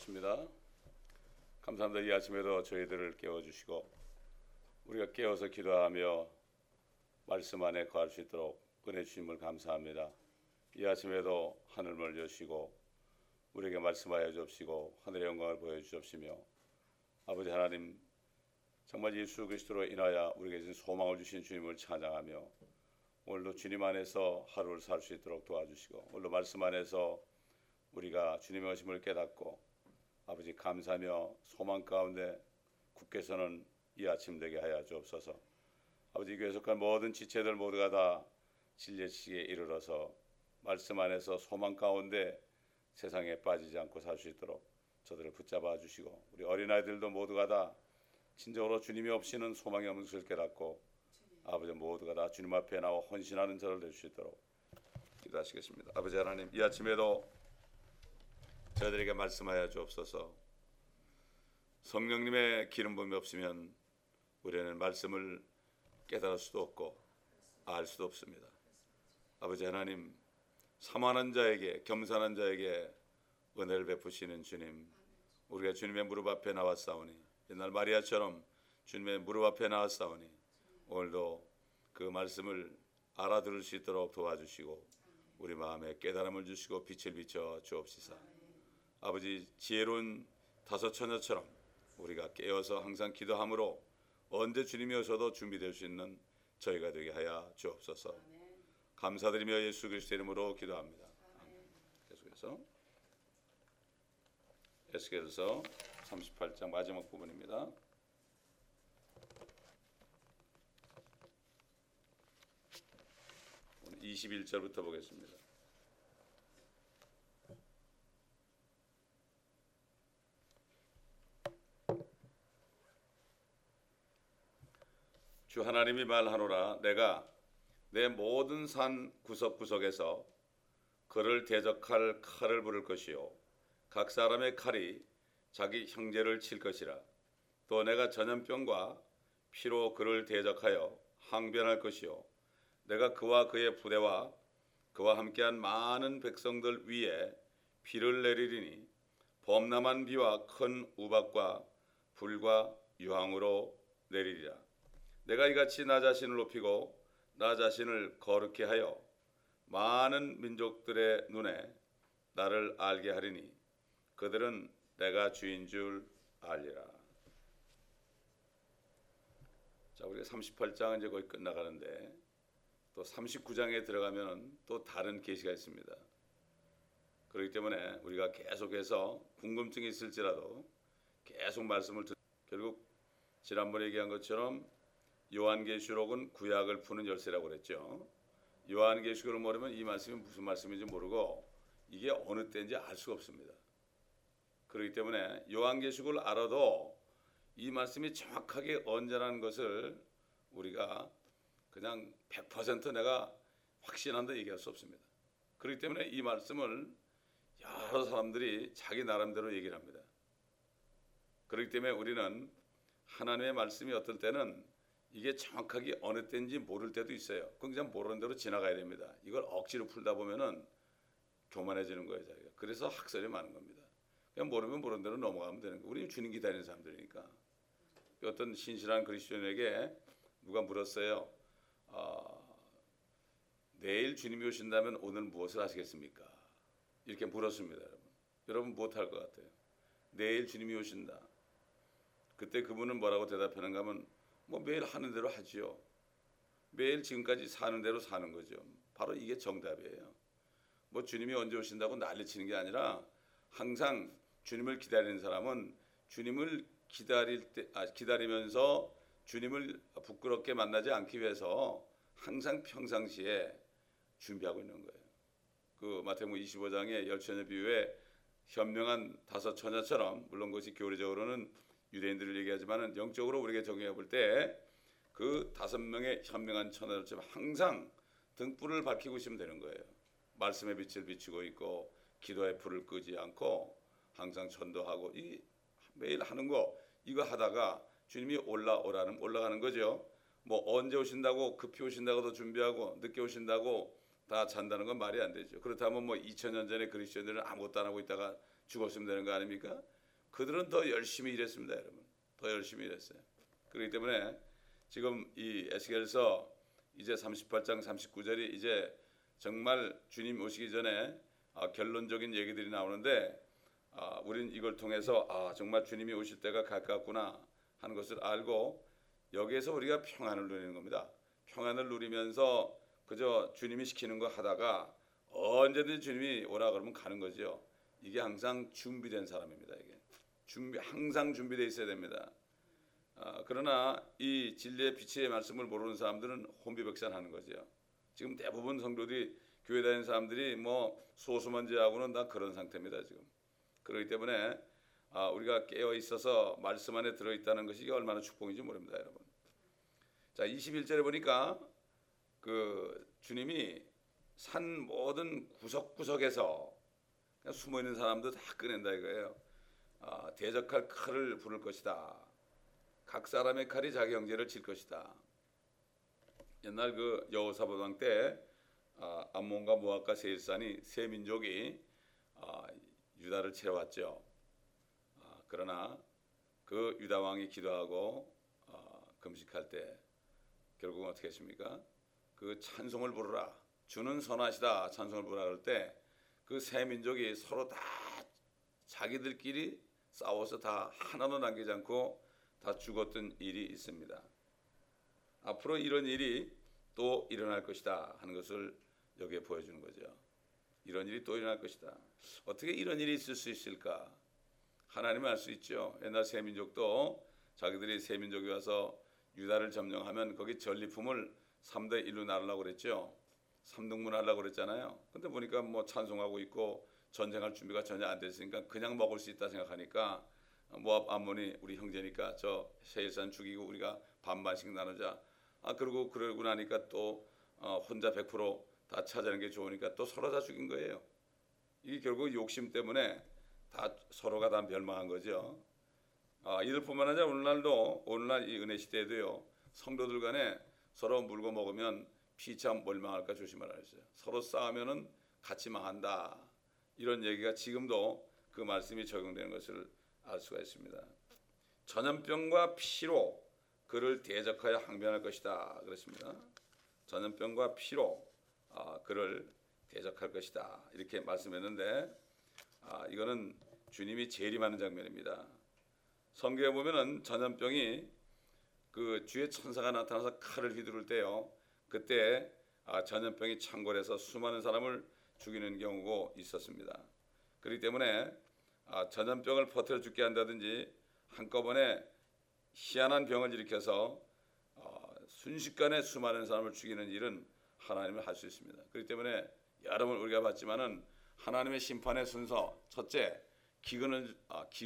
기도하겠습니다. 감사합니다. 이 아침에도 저희들을 깨워주시고 우리가 깨어서 기도하며 말씀 안에 거할 수 있도록 은혜 주심을 감사합니다. 이 아침에도 하늘을 여시고 우리에게 말씀하여 주옵시고 하늘의 영광을 보여주옵시며 아버지 하나님, 정말 예수 그리스도로 인하여 우리에게 소망을 주신 주님을 찬양하며 오늘도 주님 안에서 하루를 살 수 있도록 도와주시고 오늘도 말씀 안에서 우리가 주님의 오심을 깨닫고 아버지 감사하며 소망 가운데 굳게 서는 이 아침 되게 하여 주옵소서. 아버지 교회 속한 모든 지체들 모두가 다 진리의식에 이르러서 말씀 안에서 소망 가운데 세상에 빠지지 않고 살 수 있도록 저들을 붙잡아 주시고 우리 어린아이들도 모두가 다 진정으로 주님이 없이는 소망이 없는 것을 깨닫고 아버지 모두가 다 주님 앞에 나와 헌신하는 저를 될 수 있도록 기도하시겠습니다. 아버지 하나님, 이 아침에도 저희들에게 말씀하여 주옵소서. 성령님의 기름 부음이 없으면 우리는 말씀을 깨달을 수도 없고 알 수도 없습니다. 아버지 하나님, 사모하는 자에게 겸손한 자에게 은혜를 베푸시는 주님, 우리가 주님의 무릎 앞에 나왔사오니 옛날 마리아처럼 주님의 무릎 앞에 나왔사오니 오늘도 그 말씀을 알아들을 수 있도록 도와주시고 우리 마음에 깨달음을 주시고 빛을 비춰 주옵시사. 아버지, 지혜로운 다섯 처녀처럼 우리가 깨어서 항상 기도함으로 언제 주님이 오셔도 준비될 수 있는 저희가 되게 하여 주옵소서. 감사드리며 예수 그리스도 이름으로 기도합니다. 계속해서 에스겔서 38장 마지막 부분입니다. 21절부터 보겠습니다. 주 하나님이 말하노라. 내가 내 모든 산 구석구석에서 그를 대적할 칼을 부를 것이요 각 사람의 칼이 자기 형제를 칠 것이라. 또 내가 전염병과 피로 그를 대적하여 항변할 것이요 내가 그와 그의 부대와 그와 함께한 많은 백성들 위에 비를 내리리니 범람한 비와 큰 우박과 불과 유황으로 내리리라. 내가 이같이 나 자신을 높이고 나 자신을 거룩히 하여 많은 민족들의 눈에 나를 알게 하리니 그들은 내가 주인 줄 알리라. 자, 우리가 38장은 이제 거의 끝나가는데 또 39장에 들어가면 또 다른 계시가 있습니다. 그렇기 때문에 우리가 계속해서 궁금증이 있을지라도 계속 말씀을 결국 지난번에 얘기한 것처럼 요한계시록은 구약을 푸는 열쇠라고 그랬죠. 요한계시록을 모르면 이 말씀이 무슨 말씀인지 모르고 이게 어느 때인지 알 수가 없습니다. 그렇기 때문에 요한계시록을 알아도 이 말씀이 정확하게 언제라는 것을 우리가 그냥 100% 내가 확신한다 얘기할 수 없습니다. 그렇기 때문에 이 말씀을 여러 사람들이 자기 나름대로 얘기를 합니다. 그렇기 때문에 우리는 하나님의 말씀이 어떨 때는 이게 정확하게 어느 때인지 모를 때도 있어요. 그냥 모르는 대로 지나가야 됩니다. 이걸 억지로 풀다 보면은 교만해지는 거예요, 자기가. 그래서 학설이 많은 겁니다. 그냥 모르면 모르는 대로 넘어가면 되는 거예요. 우리는 주님 기다리는 사람들이니까. 어떤 신실한 그리스도인에게 누가 물었어요. 내일 주님이 오신다면 오늘 무엇을 하시겠습니까? 이렇게 물었습니다, 여러분. 여러분 무엇 할 것 같아요? 내일 주님이 오신다. 그때 그분은 뭐라고 대답하는가 하면 뭐 매일 하는 대로 하지요. 매일 지금까지 사는 대로 사는 거죠. 바로 이게 정답이에요. 뭐 주님이 언제 오신다고 난리치는 게 아니라 항상 주님을 기다리는 사람은 주님을 기다리면서 주님을 부끄럽게 만나지 않기 위해서 항상 평상시에 준비하고 있는 거예요. 그 마태복음 25장의 열처녀 비유에 현명한 다섯 처녀처럼, 물론 그것이 교리적으로는 유대인들을 얘기하지만 영적으로 우리에게 적용해 볼 때 그 5명의 현명한 처녀처럼 항상 등불을 밝히고 있으면 되는 거예요. 말씀의 빛을 비추고 있고 기도의 불을 끄지 않고 항상 전도하고 이 매일 하는 거 이거 하다가 주님이 올라가는 거죠. 뭐 언제 오신다고 급히 오신다고도 준비하고 늦게 오신다고 다 잔다는 건 말이 안 되죠. 그렇다면 뭐 2000년 전에 그리스도인들은 아무것도 안 하고 있다가 죽었으면 되는 거 아닙니까? 그들은 더 열심히 일했습니다, 여러분. 더 열심히 일했어요. 그렇기 때문에 지금 이 에스겔서 이제 38장 39절이 이제 정말 주님 오시기 전에 결론적인 얘기들이 나오는데 우리는 이걸 통해서 정말 주님이 오실 때가 가깝구나 하는 것을 알고 여기에서 우리가 평안을 누리는 겁니다. 평안을 누리면서 그저 주님이 시키는 거 하다가 언제든지 주님이 오라 그러면 가는 거죠. 이게 항상 준비된 사람입니다. 이게 항상 준비되어 있어야 됩니다. 그러나 이 진리의 빛의 말씀을 모르는 사람들은 혼비백산하는 거죠. 지금 대부분 성도들이 교회 다니는 사람들이 뭐 소수만지하고는 다 그런 상태입니다. 지금. 그렇기 때문에 우리가 깨어 있어서 말씀 안에 들어 있다는 것이 얼마나 축복인지 모릅니다, 여러분. 자, 21절에 보니까 그 주님이 산 모든 구석구석에서 그냥 숨어 있는 사람도 다 꺼낸다 이거예요. 대적할 칼을 부를 것이다. 각 사람의 칼이 자기 형제를 칠 것이다. 옛날 그 여호사밧 왕 때 암몬과 모압과 세일산이 세 민족이 유다를 채워왔죠. 그러나 그 유다 왕이 기도하고 금식할 때 결국은 어떻게 했습니까? 그 찬송을 부르라. 주는 선하시다. 찬송을 부르라 할 때 그 세 민족이 서로 다 자기들끼리 싸워서 다 하나도 남기지 않고 다 죽었던 일이 있습니다. 앞으로 이런 일이 또 일어날 것이다 하는 것을 여기에 보여주는 거죠. 이런 일이 또 일어날 것이다. 어떻게 이런 일이 있을 수 있을까? 하나님은 알 수 있죠. 옛날 세민족도 자기들이 세민족이 와서 유다를 점령하면 거기 전리품을 3대 1로 나누려고 그랬죠. 3등분 하려고 그랬잖아요. 근데 보니까 뭐 찬송하고 있고 전쟁할 준비가 전혀 안 됐으니까 그냥 먹을 수 있다 생각하니까 모압 암몬이 우리 형제니까 저 세일산 죽이고 우리가 반반씩 나누자. 그러고 나니까 또 혼자 100% 차지하는 게 좋으니까 또 서로 다 죽인 거예요. 이게 결국 욕심 때문에 다 서로가 다 멸망한 거죠. 이들뿐만 아니라 오늘날 이 은혜 시대에도요. 성도들 간에 서로 물고 먹으면 피차 멸망할까 조심하라 했어요. 서로 싸우면은 같이 망한다. 이런 얘기가 지금도 그 말씀이 적용되는 것을 알 수가 있습니다. 전염병과 피로 그를 대적하여 항변할 것이다 그랬습니다. 전염병과 피로 그를 대적할 것이다 이렇게 말씀했는데 이거는 주님이 재림하는 장면입니다. 성경에 보면은 전염병이 그 주의 천사가 나타나서 칼을 휘두를 때요. 그때 전염병이 창궐해서 수많은 사람을 죽이는 경우가 있었습니다. 그렇기 때문에 전염병을 퍼뜨려 죽게 한다든지 한꺼번에 희한한 병을 일으켜서 순식간에 수많은 사람을 죽이는 일은 하나님을 할 수 있습니다. 그렇기 때문에 여러분 우리가 봤지만은 하나님의 심판의 순서 첫째 기근을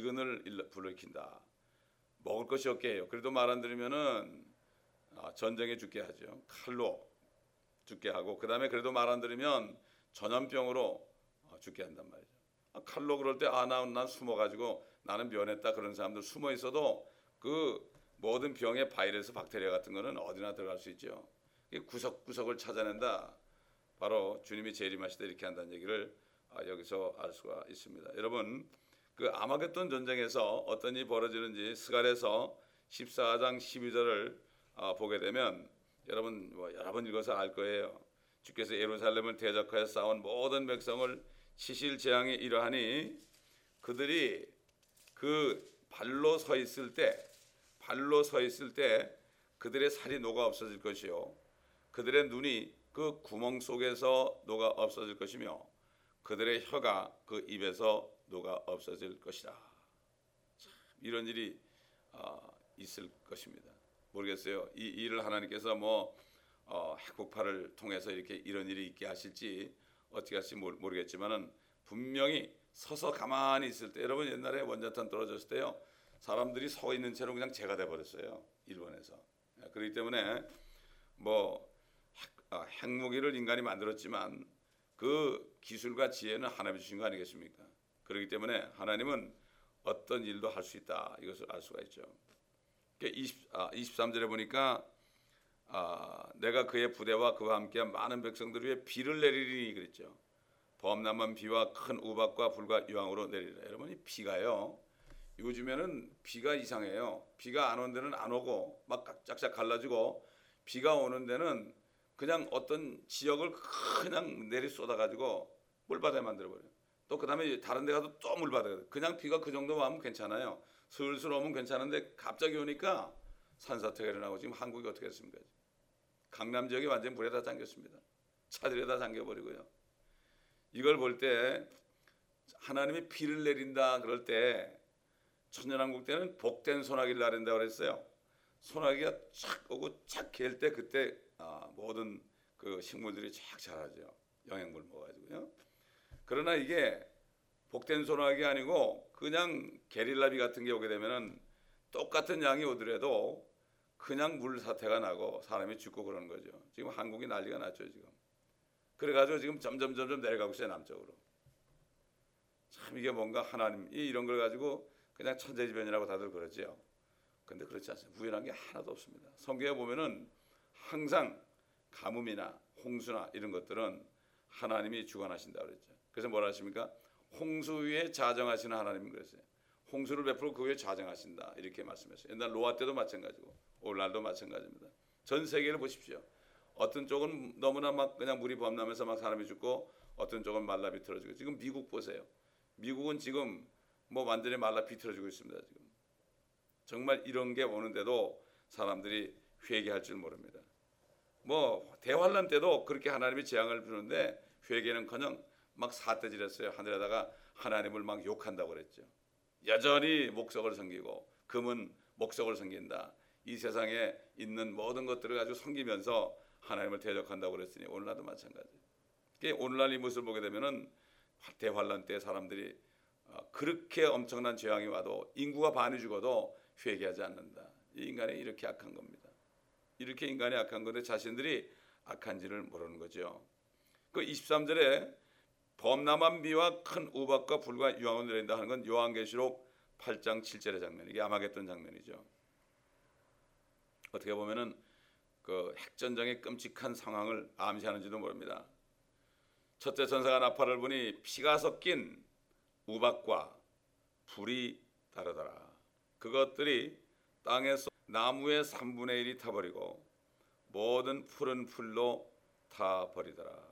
불러일으킨다. 먹을 것이 없게 해요. 그래도 말 안 들으면은 전쟁에 죽게 하죠. 칼로 죽게 하고 그 다음에 그래도 말 안 들으면 전염병으로 죽게 한단 말이죠. 칼로 그럴 때 난 숨어가지고 나는 면했다 그런 사람들 숨어 있어도 그 모든 병의 바이러스 박테리아 같은 거는 어디나 들어갈 수 있죠. 구석구석을 찾아낸다. 바로 주님이 재림하실 때 이렇게 한다는 얘기를 여기서 알 수가 있습니다. 여러분 그 아마겟돈 전쟁에서 어떤 일이 벌어지는지 스갈에서 14장 12절을 보게 되면 여러분 여러 번 읽어서 알 거예요. 주께서 예루살렘을 대적하여 싸운 모든 백성을 치실 재앙이 이러하니 그들이 그 발로 서 있을 때 그들의 살이 녹아 없어질 것이요 그들의 눈이 그 구멍 속에서 녹아 없어질 것이며 그들의 혀가 그 입에서 녹아 없어질 것이다. 참, 이런 일이 있을 것입니다. 모르겠어요. 이 일을 하나님께서 핵폭발을 통해서 이렇게 이런 일이 있게 하실지 어떻게 하실지 모르겠지만은 분명히 서서 가만히 있을 때 여러분 옛날에 원자탄 떨어졌을 때요 사람들이 서 있는 채로 그냥 재가 돼 버렸어요. 일본에서. 그렇기 때문에 핵무기를 인간이 만들었지만 그 기술과 지혜는 하나님이 주신 거 아니겠습니까? 그렇기 때문에 하나님은 어떤 일도 할 수 있다. 이것을 알 수가 있죠. 23절에 보니까 내가 그의 부대와 그와 함께한 많은 백성들 위에 비를 내리리니 그랬죠. 범람한 비와 큰 우박과 불과 유황으로 내리라. 여러분, 이 비가요, 요즘에는 비가 이상해요. 비가 안 오는 데는 안 오고 막 짝짝 갈라지고, 비가 오는 데는 그냥 어떤 지역을 그냥 내리 쏟아가지고 물바다에 만들어버려요. 또 그 다음에 다른 데 가도 또 물바다가 돼. 그냥 비가 그 정도 하면 괜찮아요. 슬슬 오면 괜찮은데 갑자기 오니까 산사태가 일어나고, 지금 한국이 어떻게 했습니까? 강남 지역이 완전히 물에 다 잠겼습니다. 차들에 다 잠겨버리고요. 이걸 볼 때 하나님이 비를 내린다 그럴 때, 천년왕국 때는 복된 소나기를 나른다 그랬어요. 소나기가 착 오고 착 갤 때, 그때 모든 그 식물들이 착 자라죠. 영양분을 먹어가지고요. 그러나 이게 복된 소나기 아니고 그냥 게릴라비 같은 게 오게 되면은 똑같은 양이 오더라도 그냥 물 사태가 나고 사람이 죽고 그러는 거죠. 지금 한국이 난리가 났죠 지금. 그래가지고 지금 점점 내려가고 있어요, 남쪽으로. 참 이게 뭔가 하나님이 이런 걸 가지고 그냥 천재지변이라고 다들 그러죠. 근데 그렇지 않습니다. 우연한 게 하나도 없습니다. 성경에 보면은 항상 가뭄이나 홍수나 이런 것들은 하나님이 주관하신다 그랬죠. 그래서 뭐라 하십니까? 홍수 위에 자정하시는 하나님 그랬어요. 홍수를 베풀고 그 위에 자정하신다 이렇게 말씀했어요. 옛날 노아 때도 마찬가지고 오늘날도 마찬가지입니다. 전 세계를 보십시오. 어떤 쪽은 너무나 막 그냥 물이 범람해서 막 사람이 죽고, 어떤 쪽은 말라 비틀어지고. 지금 미국 보세요. 미국은 지금 뭐 완전히 말라 비틀어지고 있습니다. 지금 정말 이런 게 오는데도 사람들이 회개할 줄 모릅니다. 뭐 대환란 때도 그렇게 하나님이 재앙을 주는데 회개는커녕 막 사태질했어요. 하늘에다가 하나님을 막 욕한다고 그랬죠. 여전히 목석을 섬기고, 금은 목석을 섬긴다. 이 세상에 있는 모든 것들을 가지고 섬기면서 하나님을 대적한다고 그랬으니 오늘날도 마찬가지. 오늘날 이 모습을 보게 되면은 대환란 때 사람들이 그렇게 엄청난 재앙이 와도, 인구가 반이 죽어도 회개하지 않는다. 이 인간이 이렇게 악한 겁니다. 이렇게 인간이 악한 건데 자신들이 악한지를 모르는 거죠. 그 23절에 범람한 비와 큰 우박과 불과 유황을 내린다 하는 건 요한계시록 8장 7절의 장면, 이게 아마겟돈 장면이죠. 어떻게 보면은 그 핵전쟁의 끔찍한 상황을 암시하는지도 모릅니다. 첫째 천사가 나팔을 부니 피가 섞인 우박과 불이 다르더라. 그것들이 땅에서 나무의 3분의 1이 타버리고 모든 푸른 풀로 타버리더라.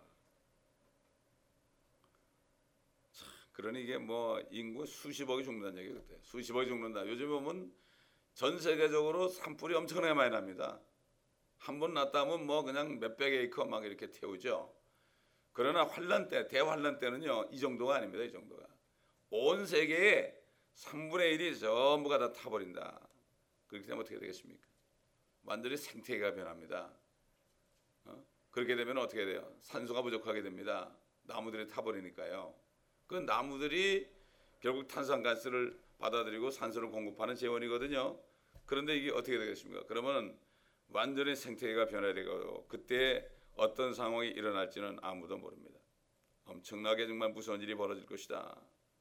그러니 이게 뭐 인구 수십억이 죽는다는 얘기예요. 그때 수십억이 죽는다. 요즘 보면 전 세계적으로 산불이 엄청나게 많이 납니다. 한 번 났다 하면 뭐 그냥 몇백 에이커 막 이렇게 태우죠. 그러나 환란 때, 대환란 때는요, 이 정도가 아닙니다. 이 정도가 온 세계의 3분의 1이 전부가 다 타버린다. 그렇게 되면 어떻게 되겠습니까? 완전히 생태계가 변합니다. 그렇게 되면 어떻게 돼요? 산소가 부족하게 됩니다. 나무들이 타버리니까요. 그 나무들이 결국 탄산가스를 받아들이고 산소를 공급하는 재원이거든요. 그런데 이게 어떻게 되겠습니까? 그러면 완전히 생태계가 변화되고, 그때 어떤 상황이 일어날지는 아무도 모릅니다. 엄청나게 정말 무서운 일이 벌어질 것이다.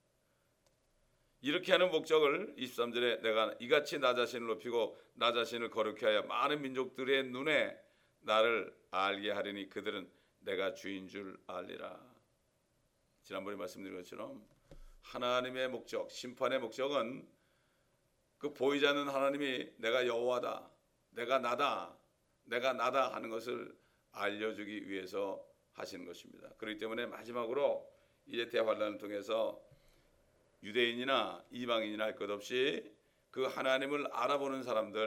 이렇게 하는 목적을 23절에 내가 이같이 나 자신을 높이고 나 자신을 거룩히 하여 많은 민족들의 눈에 나를 알게 하리니 그들은 내가 주인 줄 알리라. 지난번에 말씀드린 것처럼 하나님의 목적, 심판의 목적은 그 보이지 않는 하나님이 내가 여호와다, 내가 나다, 내가 나다 하는 것을 알려주기 위해서 하시는 것입니다. 그렇기 때문에 마지막으로 이제 대환란을 통해서 유대인이나 이방인이나 할 것 없이 그 하나님을 알아보는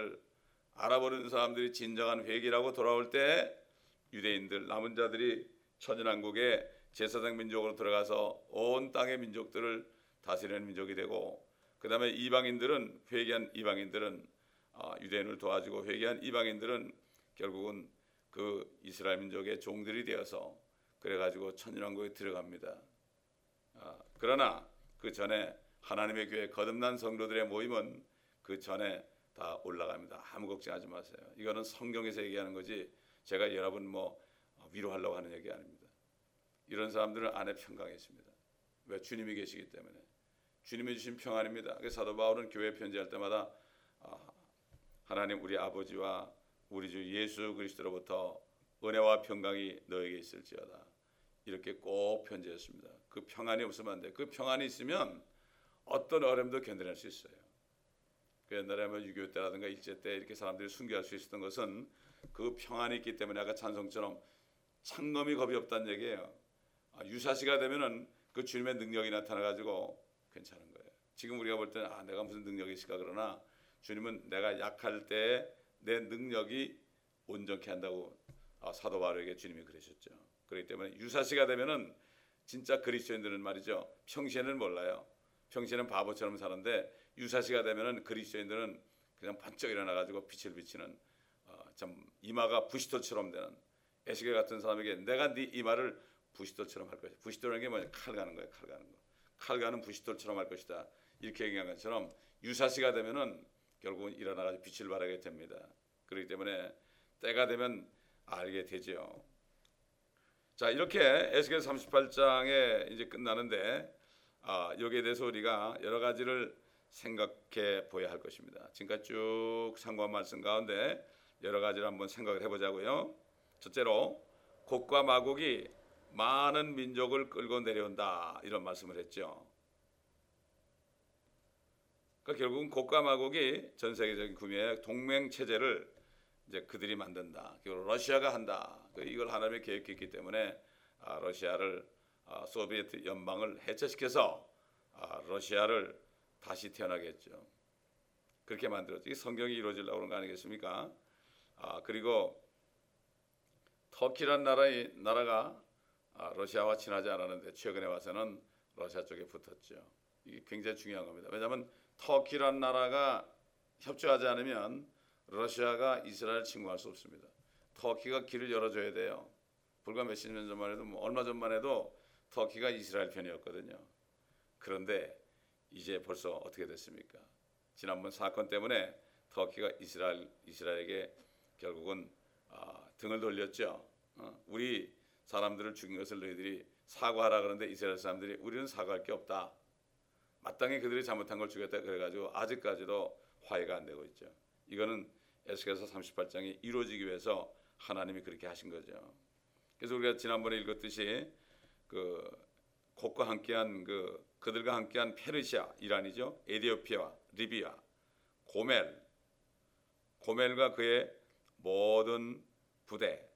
사람들이 진정한 회개라고 돌아올 때, 유대인들, 남은 자들이 천연왕국의 제사장 민족으로 들어가서 온 땅의 민족들을 다스리는 민족이 되고, 그 다음에 이방인들은, 회개한 이방인들은 유대인을 도와주고, 회개한 이방인들은 결국은 그 이스라엘 민족의 종들이 되어서 그래가지고 천연왕국에 들어갑니다. 그러나 그 전에 하나님의 교회 거듭난 성도들의 모임은 그 전에 다 올라갑니다. 아무 걱정하지 마세요. 이거는 성경에서 얘기하는 거지 제가 여러분 뭐 위로하려고 하는 얘기 아닙니다. 이런 사람들은 안에 평강이 있습니다. 왜? 주님이 계시기 때문에. 주님이 주신 평안입니다. 그래서 사도 바울은 교회 편지할 때마다 하나님 우리 아버지와 우리 주 예수 그리스도로부터 은혜와 평강이 너에게 있을지어다. 이렇게 꼭 편지했습니다. 그 평안이 없으면 안 돼. 그 평안이 있으면 어떤 어려움도 견뎌낼 수 있어요. 그 옛날에 6.25 때라든가 일제 때 이렇게 사람들이 순교할 수 있었던 것은 그 평안이 있기 때문에 아까 찬송처럼 창검이 겁이 없다는 얘기예요. 유사시가 되면은 그 주님의 능력이 나타나가지고 괜찮은 거예요. 지금 우리가 볼 때는 내가 무슨 능력이 있을까 그러나 주님은 내가 약할 때 내 능력이 온전케 한다고 사도 바울에게 주님이 그러셨죠. 그렇기 때문에 유사시가 되면은 진짜 그리스도인들은 말이죠. 평시에는 몰라요. 평시에는 바보처럼 사는데 유사시가 되면은 그리스도인들은 그냥 번쩍 일어나가지고 빛을 비치는 참 이마가 부시돌처럼 되는 에스겔 같은 사람에게 내가 네 이마를 부시돌처럼 할 것이다. 부시돌이라는 게 뭐냐? 칼 가는 거예요. 칼 가는 거. 칼 가는 부시돌처럼 할 것이다. 이렇게 얘기한 것처럼 유사시가 되면은 결국은 일어나가지고 빛을 발하게 됩니다. 그렇기 때문에 때가 되면 알게 되죠. 자, 이렇게 에스겔 38장에 이제 끝나는데 여기에 대해서 우리가 여러 가지를 생각해 보아야 할 것입니다. 지금까지 쭉 상고한 말씀 가운데 여러 가지를 한번 생각을 해보자고요. 첫째로 곡과 마곡이 많은 민족을 끌고 내려온다 이런 말씀을 했죠. 그러니까 결국은 곡과 마곡이 전 세계적인 구매의 동맹 체제를 이제 그들이 만든다. 결국 러시아가 한다. 이걸 하나님이 계획했기 때문에 러시아를 소비에트 연방을 해체시켜서 러시아를 다시 태어나게 했죠. 그렇게 만들었죠. 이 성경이 이루어지려고 그런 거 아니겠습니까? 그리고 터키란 나라가 러시아와 친하지 않았는데 최근에 와서는 러시아 쪽에 붙었죠. 이게 굉장히 중요한 겁니다. 왜냐하면 터키란 나라가 협조하지 않으면 러시아가 이스라엘을 침공할 수 없습니다. 터키가 길을 열어줘야 돼요. 불과 몇십 년 전만 해도 얼마 전만 해도 터키가 이스라엘 편이었거든요. 그런데 이제 벌써 어떻게 됐습니까? 지난번 사건 때문에 터키가 이스라엘에게 결국은 등을 돌렸죠. 우리 사람들을 죽인 것을 너희들이 사과하라 그러는데 이스라엘 사람들이 우리는 사과할 게 없다. 마땅히 그들이 잘못한 걸 죽였다 그래가지고 아직까지도 화해가 안 되고 있죠. 이거는 에스겔서 38장이 이루어지기 위해서 하나님이 그렇게 하신 거죠. 그래서 우리가 지난번에 읽었듯이 곡과 함께한 그들과 함께한 페르시아, 이란이죠. 에디오피아와 리비아, 고멜과 그의 모든 부대,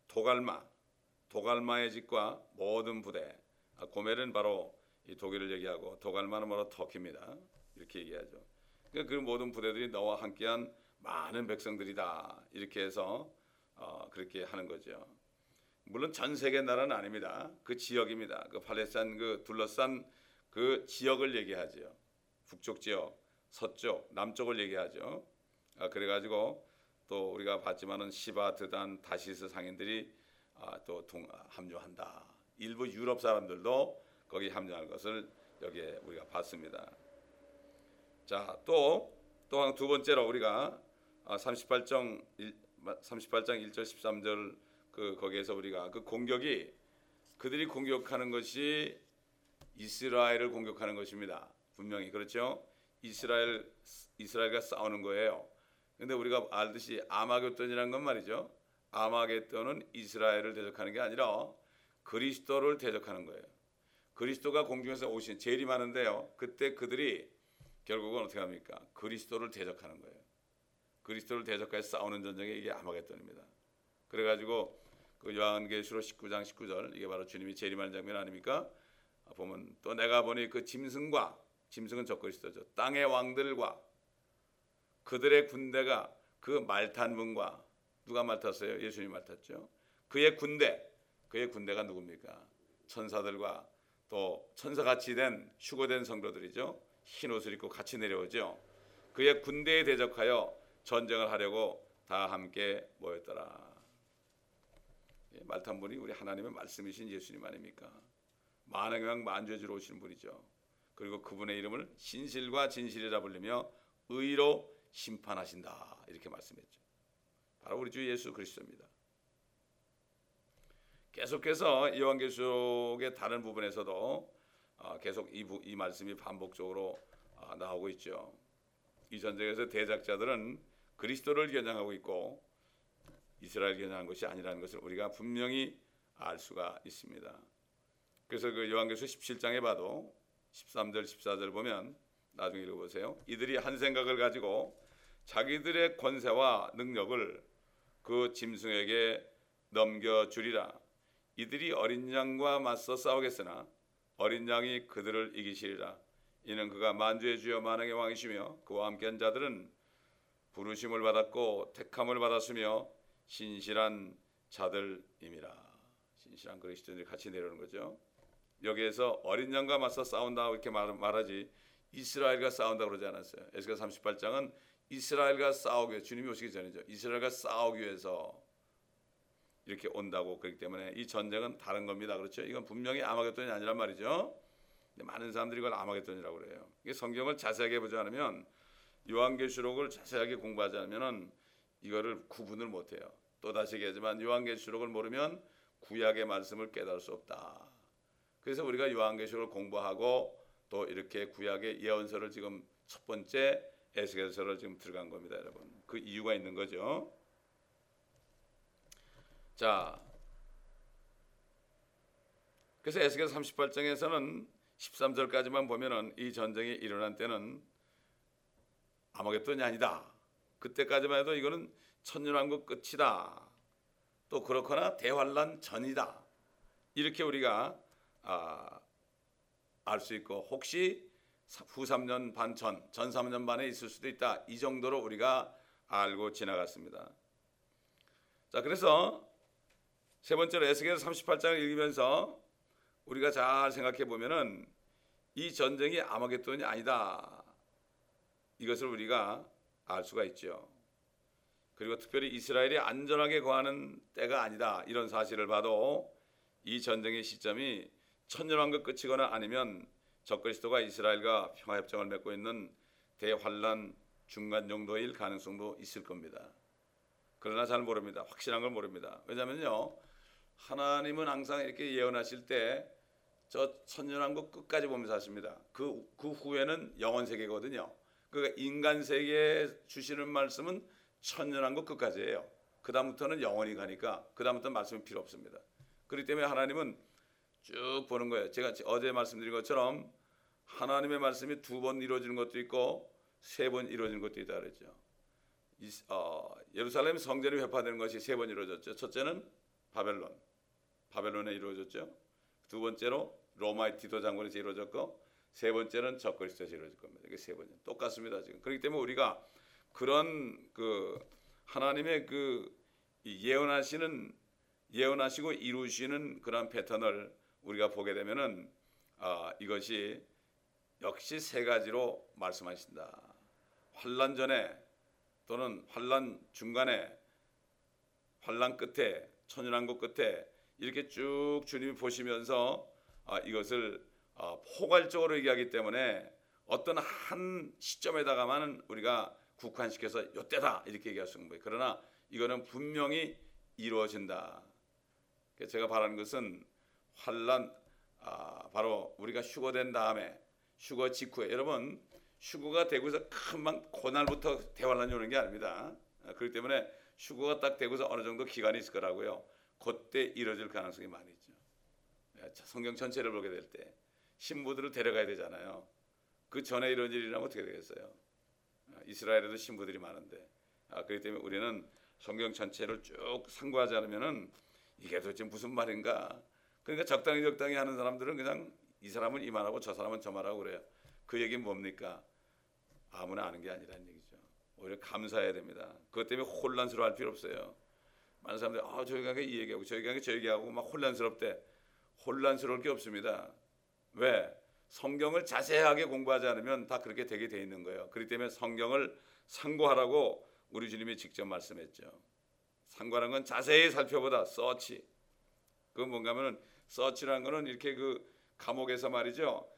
도갈마의 집과 모든 부대. 고멜은 바로 이 독일을 얘기하고 도갈마는 바로 터키입니다. 이렇게 얘기하죠. 그러니까 그 모든 부대들이 너와 함께한 많은 백성들이다. 이렇게 해서 그렇게 하는 거죠. 물론 전 세계 나라는 아닙니다. 그 지역입니다. 그 팔레스타인 둘러싼 그 지역을 얘기하죠. 북쪽 지역, 서쪽, 남쪽을 얘기하죠. 그래가지고 또 우리가 봤지만은 시바, 드단, 다시스 상인들이 또 합류한다. 일부 유럽 사람들도 거기 합류할 것을 여기에 우리가 봤습니다. 자, 또한 두 번째로 우리가 38장 1절 13절 거기에서 우리가 그 공격이 그들이 공격하는 것이 이스라엘을 공격하는 것입니다. 분명히 그렇죠. 이스라엘과 싸우는 거예요. 그런데 우리가 알듯이 아마겟돈이라는 건 말이죠. 아마겟돈은 이스라엘을 대적하는 게 아니라 그리스도를 대적하는 거예요. 그리스도가 공중에서 오신 제일이 많은데요. 그때 그들이 결국은 어떻게 합니까? 그리스도를 대적하는 거예요. 그리스도를 대적해서 싸우는 전쟁이 이게 아마겟돈입니다. 그래가지고 그 요한계시록 19장 19절 이게 바로 주님이 재림하는 장면 아닙니까? 보면 또 내가 보니 그 짐승은 적그리스도죠. 땅의 왕들과 그들의 군대가 그 말탄 분과 누가 맡았어요? 예수님이 맡았죠. 그의 군대가 누굽니까? 천사들과 또 천사같이 된 휴거된 성도들이죠. 흰 옷을 입고 같이 내려오죠. 그의 군대에 대적하여 전쟁을 하려고 다 함께 모였더라. 말탄분이 우리 하나님의 말씀이신 예수님 아닙니까? 만왕의 왕 만주해주러 오시는 분이죠. 그리고 그분의 이름을 신실과 진실이라 불리며 의로 심판하신다 이렇게 말씀했죠. 바로 우리 주 예수 그리스도입니다. 계속해서 요한계시록의 다른 부분에서도 계속 이 말씀이 반복적으로 나오고 있죠. 이 전쟁에서 대적자들은 그리스도를 겨냥하고 있고 이스라엘 겨냥한 것이 아니라는 것을 우리가 분명히 알 수가 있습니다. 그래서 그 요한계시록 17장에 봐도 13절 14절 보면 나중에 읽어보세요. 이들이 한 생각을 가지고 자기들의 권세와 능력을 그 짐승에게 넘겨주리라. 이들이 어린 양과 맞서 싸우겠으나 어린 양이 그들을 이기시리라. 이는 그가 만주의 주여 만왕의 왕이시며 그와 함께한 자들은 부르심을 받았고 택함을 받았으며 신실한 자들임이라. 신실한 그리스도인들이 같이 내려오는 거죠. 여기에서 어린 양과 맞서 싸운다고 이렇게 말하지 이스라엘과 싸운다고 그러지 않았어요. 에스겔 38장은 이스라엘과 싸우기 위해, 주님이 오시기 전이죠. 이스라엘과 싸우기 위해서 이렇게 온다고. 그렇기 때문에 이 전쟁은 다른 겁니다. 그렇죠? 이건 분명히 아마겟돈이 아니란 말이죠. 근데 많은 사람들이 이걸 아마겟돈이라고 그래요. 이게 성경을 자세하게 보지 않으면, 요한계시록을 자세하게 공부하지 않으면 이거를 구분을 못해요. 또 다시 얘기하지만 요한계시록을 모르면 구약의 말씀을 깨달을 수 없다. 그래서 우리가 요한계시록을 공부하고 또 이렇게 구약의 예언서를 지금 첫 번째 에스겔서를 지금 들어간 겁니다, 여러분. 그 이유가 있는 거죠. 자, 그래서 에스겔 38장에서는 13절까지만 보면은 이 전쟁이 일어난 때는 아마겟돈이 아니다. 그때까지만 해도 이거는 천년왕국 끝이다. 또 그렇거나 대환란 전이다. 이렇게 우리가 알 수 있고, 혹시 후 3년 반 전 3년 반에 있을 수도 있다. 이 정도로 우리가 알고 지나갔습니다. 자, 그래서 세 번째로 에스겔 38장을 읽으면서 우리가 잘 생각해 보면은 이 전쟁이 아마겟돈이 아니다. 이것을 우리가 알 수가 있죠. 그리고 특별히 이스라엘이 안전하게 거하는 때가 아니다. 이런 사실을 봐도 이 전쟁의 시점이 천년왕국 끝이거나 아니면 적그리스도가 이스라엘과 평화협정을 맺고 있는 대환란 중간 정도일 가능성도 있을 겁니다. 그러나 잘 모릅니다. 확실한 걸 모릅니다. 왜냐하면요, 하나님은 항상 이렇게 예언하실 때 저 천년왕국 끝까지 보면서 하십니다. 그 후에는 영원 세계거든요. 그러니까 인간 세계에 주시는 말씀은 천년왕국 끝까지예요. 그 다음부터는 영원히 가니까 그 다음부터는 말씀이 필요 없습니다. 그렇기 때문에 하나님은 쭉 보는 거예요. 제가 어제 말씀드린 것처럼 하나님의 말씀이 2번 이루어지는 것도 있고 3번 이루어지는 것도 있다 그랬죠. 예루살렘 성전이 회파되는 것이 3번 이루어졌죠. 첫째는 바벨론에 이루어졌죠. 두 번째로 로마의 디도 장군에서 이루어졌고, 세 번째는 적그리스도에서 이루어질 겁니다. 이게 3번이 똑같습니다 지금. 그렇기 때문에 우리가 그런 그 하나님의 그 예언하시고 이루시는 그런 패턴을 우리가 보게 되면은 이것이 역시 3가지로 말씀하신다. 환란 전에 또는 환란 중간에, 환란 끝에, 천년왕국 끝에 이렇게 쭉 주님이 보시면서 이것을 포괄적으로 얘기하기 때문에 어떤 한 시점에다가만 우리가 국한시켜서 이때다 이렇게 얘기할 수 있는 거예요. 그러나 이거는 분명히 이루어진다. 제가 바라는 것은 환란, 바로 우리가 휴거된 다음에, 휴거 직후에, 여러분 휴거가 되고서 금방 그날부터 대환란이 오는 게 아닙니다. 그렇기 때문에 휴거가 딱 되고서 어느 정도 기간이 있을 거라고요. 그때 이루어질 가능성이 많이 있죠. 성경 전체를 보게 될 때 신부들을 데려가야 되잖아요. 그 전에 이런 일이라면 어떻게 되겠어요? 이스라엘에도 신부들이 많은데, 그렇기 때문에 우리는 성경 전체를 쭉 상고하지 않으면은 이게 도대체 무슨 말인가? 그러니까 적당히 하는 사람들은 그냥 이 사람은 이 말하고 저 사람은 저 말하고 그래요. 그 얘기는 뭡니까? 아무나 아는 게 아니라는 얘기죠. 오히려 감사해야 됩니다. 그것 때문에 혼란스러워할 필요 없어요. 많은 사람들이 저기 가게 이 얘기하고 저기 가게 저 얘기하고 막 혼란스럽대. 혼란스러울 게 없습니다. 왜? 성경을 자세하게 공부하지 않으면 다 그렇게 되게 돼 있는 거예요. 그렇기 때문에 성경을 상고하라고 우리 주님이 직접 말씀했죠. 상고하는 건 자세히 살펴보다. 서치. 그건 뭔가 하면은 서치라는 거는 이렇게 그 감옥에서 말이죠.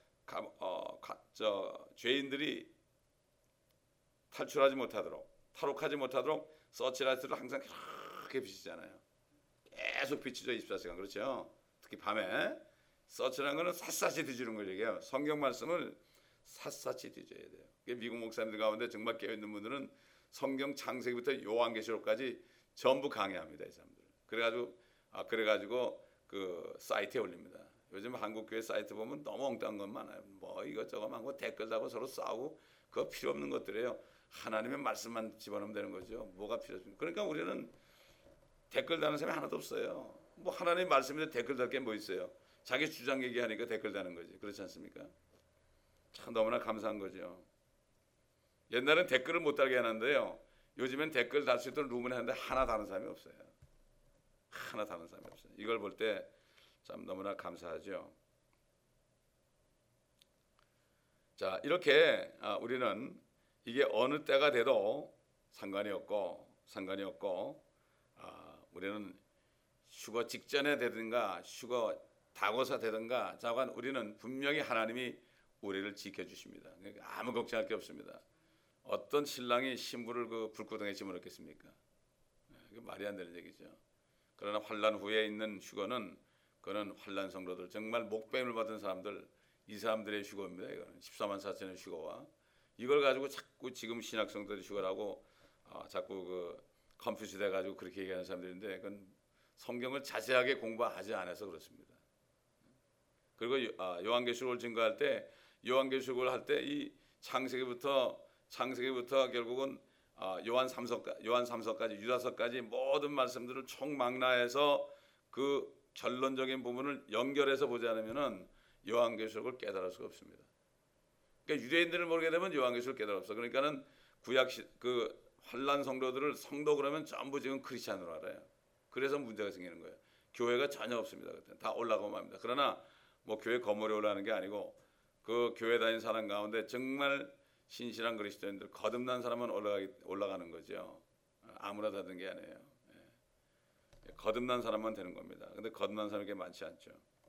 죄인들이 탈출하지 못하도록, 탈옥하지 못하도록 서치라이트를 항상 그렇게 비치잖아요. 계속 비치죠. 24시간. 그렇죠. 특히 밤에 서치라는 거는 샅샅이 뒤지는 걸 얘기해요. 성경 말씀을 샅샅이 뒤져야 돼요. 미국 목사님들 가운데 정말 깨어있는 분들은 성경 창세기부터 요한계시록까지 전부 강의합니다. 이 사람들. 그래가지고 그 사이트에 올립니다. 요즘 한국교회 사이트 보면 너무 엉뚱한 것 많아요. 뭐 이것저것 많고 댓글 달고 서로 싸우고 그거 필요 없는 것들이에요. 하나님의 말씀만 집어넣으면 되는 거죠. 뭐가 필요합니까? 그러니까 우리는 댓글 다는 사람이 하나도 없어요. 뭐 하나님의 말씀인데 댓글 달 게 뭐 있어요? 자기 주장 얘기하니까 댓글 다는 거지. 그렇지 않습니까? 참 너무나 감사한 거죠. 옛날엔 댓글을 못 달게 하는데요. 요즘엔 댓글 달 수 있도록 룸을 하는데 하나 다는 사람이 없어요. 하나 다는 사람이 없어요. 이걸 볼 때 참 너무나 감사하죠. 자, 이렇게 우리는 이게 어느 때가 돼도 상관이 없고 우리는 휴거 직전에 되든가 휴거 다고사 되든가 자관 우리는 분명히 하나님이 우리를 지켜주십니다. 그러니까 아무 걱정할 게 없습니다. 어떤 신랑이 신부를 그 불구덩이에 집어넣겠습니까? 이게 말이 안 되는 얘기죠. 그러나 환난 후에 있는 휴거는 그는 환난 성도들 정말 목배임을 받은 사람들 이 사람들의 휴거입니다. 이거는 14만 4천의 휴거와 이걸 가지고 자꾸 지금 신약 성도들이 휴거라고 자꾸 그 컴퓨터 돼 가지고 그렇게 얘기하는 사람들인데 그건 성경을 자세하게 공부하지 않아서 그렇습니다. 그리고 요한계시록을 증거할 때 요한계시록을 할 때 이 창세기부터 결국은 요한 3서까지 유다서까지 모든 말씀들을 총망라해서 그 결론적인 부분을 연결해서 보지 않으면은 요한계시록을 깨달을 수가 없습니다. 그러니까 유대인들을 모르게 되면 요한계시록을 깨달을 없어. 그러니까는 구약 그 환난 성도들을 성도 그러면 전부 지금 크리스찬으로 알아요. 그래서 문제가 생기는 거예요. 교회가 전혀 없습니다. 그때 다 올라가고 맙니다. 그러나 뭐 교회 건물이 올라가는 게 아니고 그 교회 다니는 사람 가운데 정말 신실한 그리스도인들 거듭난 사람은 올라가는 거죠. 아무나 다 되는 게 아니에요. 거듭난 사람만 되는 겁니다. 근데 거듭난 사람이 그렇게 많지 않죠.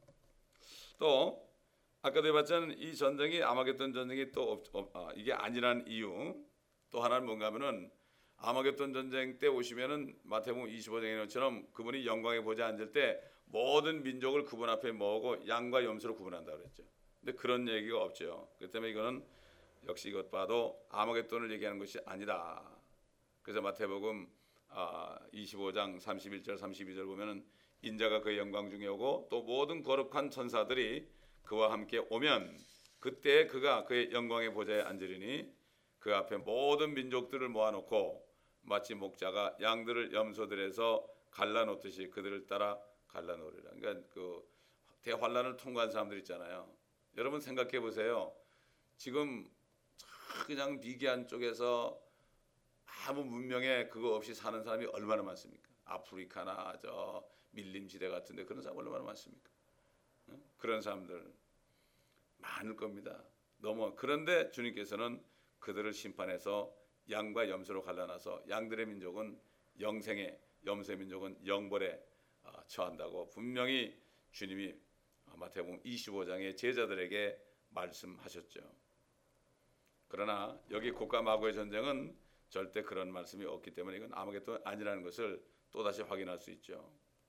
또 아까도 해봤지만 이 전쟁이 아마겟돈 전쟁이 또 이게 아니란 이유 또 하나는 뭔가 하면은 아마겟돈 전쟁 때 오시면은 마태복음 25장에 것처럼 그분이 영광에 보좌에 앉을 때 모든 민족을 그분 앞에 모으고 양과 염소로 구분한다 그랬죠. 근데 그런 얘기가 없죠. 그렇기 때문에 이거는 역시 이것 봐도 아마겟돈을 얘기하는 것이 아니다. 그래서 마태복음 25장 31절 32절 보면은 인자가 그의 영광 중에 오고 또 모든 거룩한 천사들이 그와 함께 오면 그때 그가 그의 영광의 보좌에 앉으리니 그 앞에 모든 민족들을 모아놓고 마치 목자가 양들을 염소들에서 갈라놓듯이 그들을 따라 갈라놓으리라. 그러니까 그 대환란을 통과한 사람들 있잖아요. 여러분 생각해 보세요. 지금 그냥 미개한 쪽에서 아무 문명에 그거 없이 사는 사람이 얼마나 많습니까? 아프리카나 저 밀림지대 같은데 그런 사람 얼마나 많습니까? 그런 사람들 많을 겁니다. 너무 그런데 주님께서는 그들을 심판해서 양과 염소로 갈라놔서 양들의 민족은 영생에 염소의 민족은 영벌에 처한다고 분명히 주님이 마태복음 25장의 제자들에게 말씀하셨죠. 그러나 여기 곡과 마고의 전쟁은 절대 그런 말씀이 없기 때문에 이건 아마겟돈 아니라는 것을 또다시 확인할 수 있죠.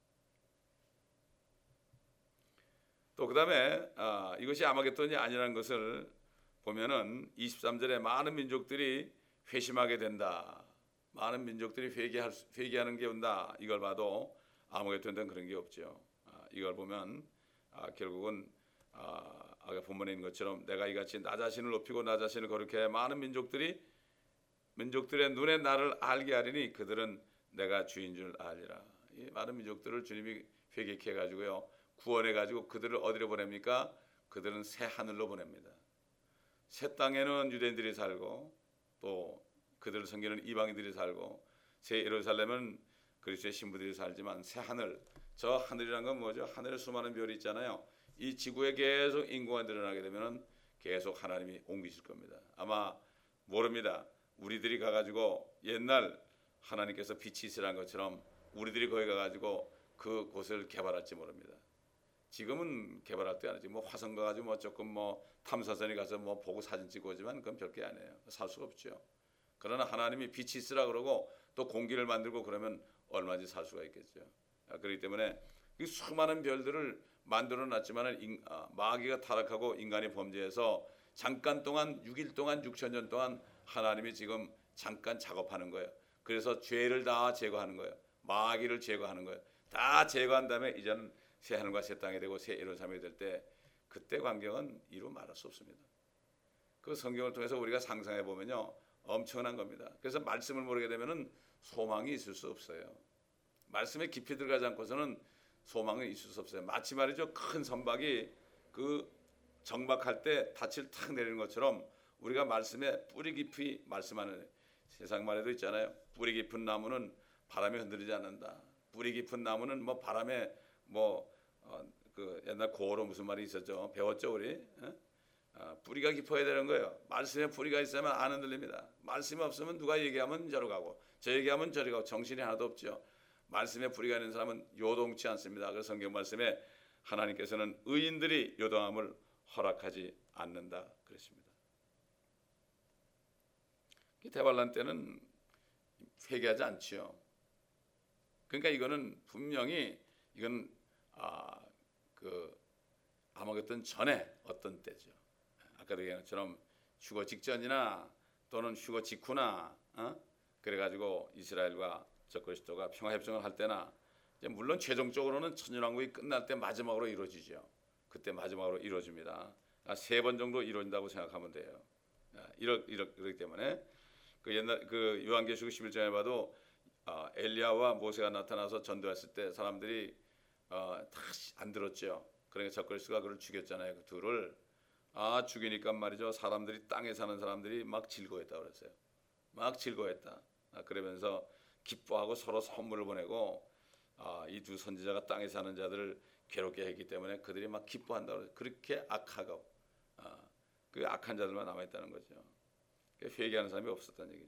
또 그다음에 이것이 아마겟돈이 아니라는 것을 보면은 23절에 많은 민족들이 회심하게 된다. 많은 민족들이 회개하는 게 온다. 이걸 봐도 아마겟돈은 그런 게 없죠. 이걸 보면 결국은 아까 본문에 있는 것처럼 내가 이같이 나 자신을 높이고 나 자신을 거룩해 해 많은 민족들의 눈에 나를 알게 하리니 그들은 내가 주인 줄 알리라. 이 많은 민족들을 주님이 회개케 해가지고요 구원해가지고 그들을 어디로 보냅니까? 그들은 새 하늘로 보냅니다. 새 땅에는 유대인들이 살고 또 그들을 섬기는 이방인들이 살고 새 예루살렘은 그리스도의 신부들이 살지만 새 하늘, 저 하늘이란 건 뭐죠? 하늘에 수많은 별이 있잖아요. 이 지구에 계속 인구가 늘어나게 되면 계속 하나님이 옮기실 겁니다. 아마 모릅니다. 우리들이 가가지고 옛날 하나님께서 빛이 있으라는 것처럼 우리들이 거기 가가지고 그곳을 개발할지 모릅니다. 지금은 개발할 때 아니지. 뭐 화성 가가지고 뭐 조금 뭐 탐사선이 가서 뭐 보고 사진 찍고 오지만 그건 별게 아니에요. 살 수가 없죠. 그러나 하나님이 빛이 있으라 그러고 또 공기를 만들고 그러면 얼마든지 살 수가 있겠죠. 그렇기 때문에 이 수많은 별들을 만들어 놨지만 마귀가 타락하고 인간이 범죄해서 잠깐 동안 6일 동안 6,000년 동안 하나님이 지금 잠깐 작업하는 거예요. 그래서 죄를 다 제거하는 거예요. 마귀를 제거하는 거예요. 다 제거한 다음에 이제는 새 하늘과 새 땅이 되고 새 예루살렘이 될 때 그때 광경은 이루 말할 수 없습니다. 그 성경을 통해서 우리가 상상해 보면요 엄청난 겁니다. 그래서 말씀을 모르게 되면은 소망이 있을 수 없어요. 말씀에 깊이 들어가지 않고서는 소망은 있을 수 없어요. 마치 말이죠 큰 선박이 그 정박할 때 닻을 탁 내리는 것처럼 우리가 말씀에 뿌리 깊이 말씀하는 세상 말에도 있잖아요. 뿌리 깊은 나무는 바람에 흔들리지 않는다. 뿌리 깊은 나무는 뭐 바람에 그 옛날 고어로 무슨 말이 있었죠? 배웠죠 우리? 뿌리가 깊어야 되는 거예요. 말씀에 뿌리가 있어야만 안 흔들립니다. 말씀이 없으면 누가 얘기하면 저로 가고 저 얘기하면 저리 가고 정신이 하나도 없죠. 말씀에 뿌리가 있는 사람은 요동치 않습니다. 그래서 성경 말씀에 하나님께서는 의인들이 요동함을 허락하지 않는다 그랬습니다. 대환란 때는 회개하지 않지요. 그러니까 이거는 분명히 이건 아마겟돈 전에 어떤 때죠. 아까도 얘기한 것처럼 휴거 직전이나 또는 휴거 직후나 그래가지고 이스라엘과 적그리스도가 평화협정을 할 때나 이제 물론 최종적으로는 천년왕국이 끝날 때 마지막으로 이루어지죠. 그때 마지막으로 이루어집니다. 3번 정도 이루어진다고 생각하면 돼요. 이렇기 때문에 그 옛날 그 요한계시록 11장에 봐도 엘리야와 모세가 나타나서 전도했을 때 사람들이 다 안 들었죠. 그러니까 적그리스도가 그를 죽였잖아요. 그 둘을 죽이니까 말이죠. 사람들이 땅에 사는 사람들이 막 즐거워했다 그랬어요. 막 즐거워했다. 그러면서 기뻐하고 서로 선물을 보내고 이 두 선지자가 땅에 사는 자들을 괴롭게 했기 때문에 그들이 막 기뻐한다 그래요. 그렇게 악하고 그 악한 자들만 남아있다는 거죠. 회개하는 사람이 없었다는 얘기죠.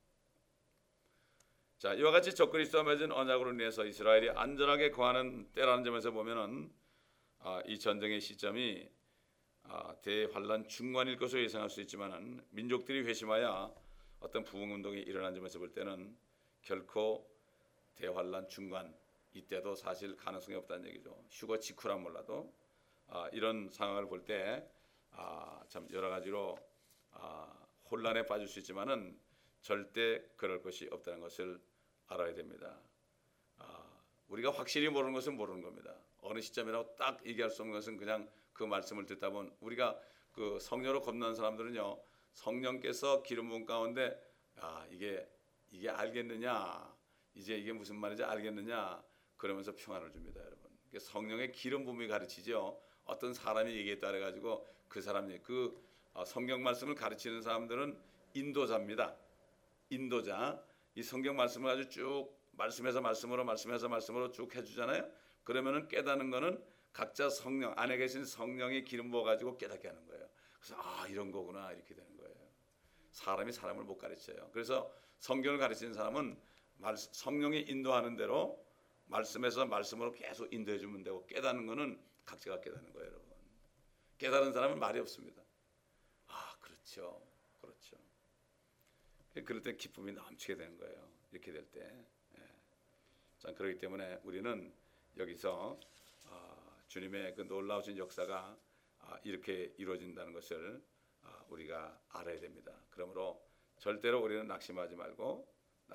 자, 이와 같이 적그리스도와 맺은 언약으로 인해서 이스라엘이 안전하게 거하는 때라는 점에서 보면은 이 전쟁의 시점이 대환란 중간일 것으로 예상할 수 있지만은 민족들이 회심하여 어떤 부흥운동이 일어난 점에서 볼 때는 결코 대환란 중간 이때도 사실 가능성이 없다는 얘기죠. 휴거 직후란 몰라도 이런 상황을 볼 때 참 여러 가지로 혼란에 빠질 수 있지만은 절대 그럴 것이 없다는 것을 알아야 됩니다. 우리가 확실히 모르는 것은 모르는 겁니다. 어느 시점이라고 딱 얘기할 수 없는 것은 그냥 그 말씀을 듣다 보면 우리가 그 성령으로 겁나는 사람들은요 성령께서 기름 부은 가운데 이게 알겠느냐 이제 이게 무슨 말인지 알겠느냐 그러면서 평안을 줍니다. 여러분 성령의 기름 부음이 가르치죠. 어떤 사람이 얘기했다 그래가지고 그 사람이 성경 말씀을 가르치는 사람들은 인도자입니다. 인도자 이 성경 말씀을 아주 쭉 말씀에서 말씀으로 쭉 해주잖아요. 그러면은 깨닫는 거는 각자 성령 안에 계신 성령이 기름 부어 가지고 깨닫게 하는 거예요. 그래서 이런 거구나 이렇게 되는 거예요. 사람이 사람을 못 가르쳐요. 그래서 성경을 가르치는 사람은 성령이 인도하는 대로 말씀에서 말씀으로 계속 인도해 주면 되고 깨닫는 거는 각자가 깨닫는 거예요, 여러분. 깨달은 사람은 말이 없습니다. 그렇죠. 그럴 때 기쁨이 넘치게 되는 거예요. 이렇게 될 때. 자, 그렇기 때문에 우리는 여기서 주님의 그 놀라우신 역사가 이렇게 이루어진다는 것을 우리가 알아야 됩니다. 그러므로 절대로 우리는 낙심하지 말고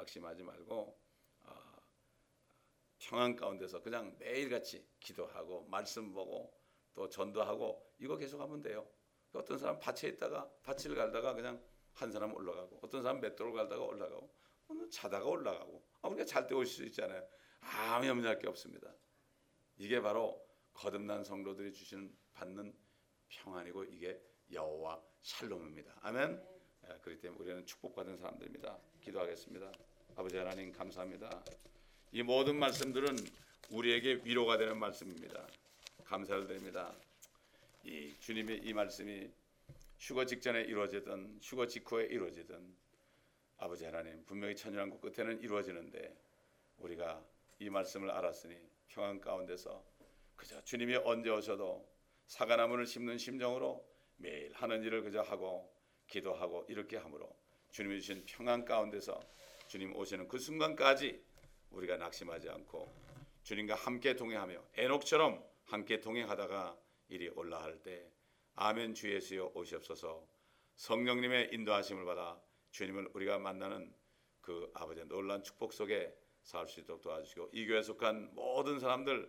평안 가운데서 그냥 매일같이 기도하고 말씀 보고 또 전도하고 이거 계속하면 돼요. 어떤 사람 밭에 있다가 밭을 갈다가 그냥 한 사람 올라가고 어떤 사람 맷돌을 갈다가 올라가고 자다가 올라가고 우리가 잘 때 올 수 있잖아요. 아무 염려할 게 없습니다. 이게 바로 거듭난 성도들이 받는 평안이고 이게 여호와 샬롬입니다. 아멘. 그렇기 때문에 우리는 축복받은 사람들입니다. 기도하겠습니다. 아버지 하나님 감사합니다. 이 모든 말씀들은 우리에게 위로가 되는 말씀입니다. 감사를 드립니다. 이 주님의 이 말씀이 휴거 직전에 이루어지든 휴거 직후에 이루어지든 아버지 하나님 분명히 천년왕국 끝에는 이루어지는데 우리가 이 말씀을 알았으니 평안 가운데서 그저 주님이 언제 오셔도 사과나무를 심는 심정으로 매일 하는 일을 그저 하고 기도하고 이렇게 함으로 주님이 주신 평안 가운데서 주님 오시는 그 순간까지 우리가 낙심하지 않고 주님과 함께 동행하며 에녹처럼 함께 동행하다가 이리 올라갈 때 아멘 주 예수여 오시옵소서. 성령님의 인도하심을 받아 주님을 우리가 만나는 그 아버지의 놀라운 축복 속에 살 수 있도록 도와주시고 이 교회에 속한 모든 사람들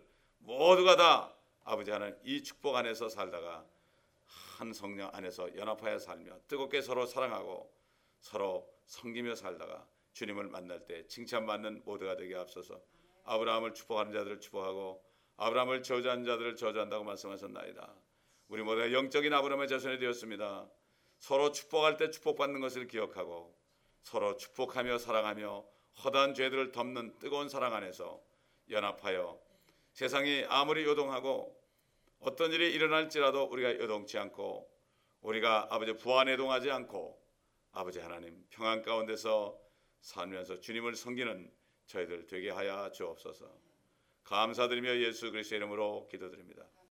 모두가 다 아버지 하나님 이 축복 안에서 살다가 한 성령 안에서 연합하여 살며 뜨겁게 서로 사랑하고 서로 섬기며 살다가 주님을 만날 때 칭찬받는 모두가 되게 앞서서 아브라함을 축복하는 자들을 축복하고 아브라함을 저주하는 자들을 저주한다고 말씀하셨나이다. 우리 모두가 영적인 아브라함의 자손이 되었습니다. 서로 축복할 때 축복받는 것을 기억하고 서로 축복하며 사랑하며 허다한 죄들을 덮는 뜨거운 사랑 안에서 연합하여 세상이 아무리 요동하고 어떤 일이 일어날지라도 우리가 요동치 않고 우리가 아버지 부안해동하지 않고 아버지 하나님 평안 가운데서 살면서 주님을 섬기는 저희들 되게 하여 주옵소서. 감사드리며 예수 그리스도의 이름으로 기도드립니다.